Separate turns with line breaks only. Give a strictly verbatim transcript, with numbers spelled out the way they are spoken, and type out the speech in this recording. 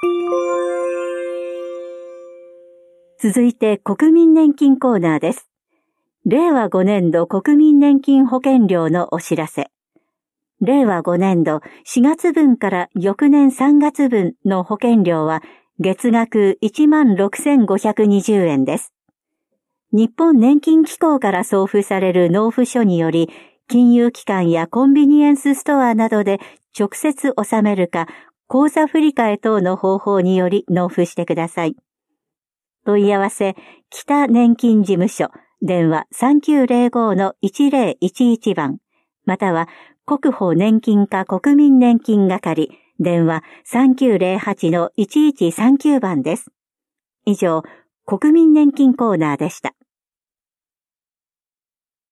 続いて国民年金コーナーです。れいわごねんど国民年金保険料のお知らせ。れいわごねんどしがつぶんから翌年さんがつぶんの保険料は月額 いちまんろくせんごひゃくにじゅうえんです。日本年金機構から送付される納付書により、金融機関やコンビニエンスストアなどで直接納めるか、口座振替等の方法により納付してください。問い合わせ、北年金事務所、電話 さんきゅうぜろごのいちぜろいちいち 番、または国保年金課国民年金係、電話 さんきゅうぜろはちのいちいちさんきゅう 番です。以上、国民年金コーナーでした。